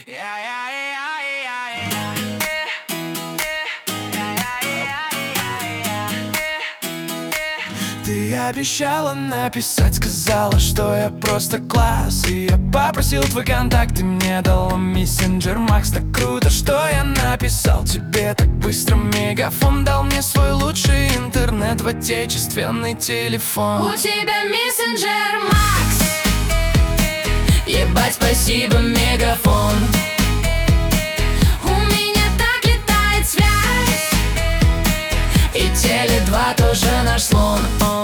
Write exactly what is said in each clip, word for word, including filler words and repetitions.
Ты обещала написать, сказала, что я просто класс. И я попросил твой контакт, ты мне дала мессенджер Макс. Так круто, что я написал тебе так быстро. Мегафон дал мне свой лучший интернет в отечественный телефон. У тебя мессенджер Макс. Ебать, спасибо, Мегафон. У меня так летает связь. И Теле два тоже наш слон.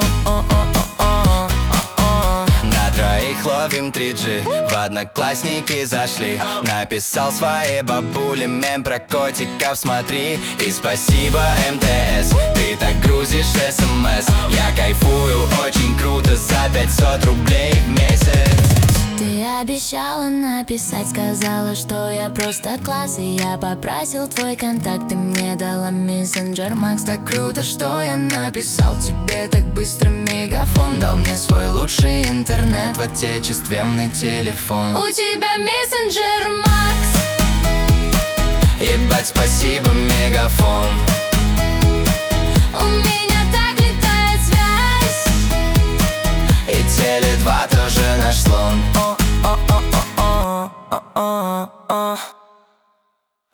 На троих ловим три джи, в Одноклассники зашли. Написал своей бабуле мем про котиков, смотри. И спасибо, эм тэ эс, ты так грузишь эс эм эс. Я кайфую, очень круто, за пятьсот рублей в месяц. Ты обещала написать, сказала, что я просто класс. И я попросил твой контакт, ты мне дала мессенджер Макс. Так круто, что я написал тебе так быстро. Мегафон дал мне свой лучший интернет в отечественный телефон. У тебя мессенджер Макс. Ебать, спасибо, Мегафон. У меня так летает связь. И Теле два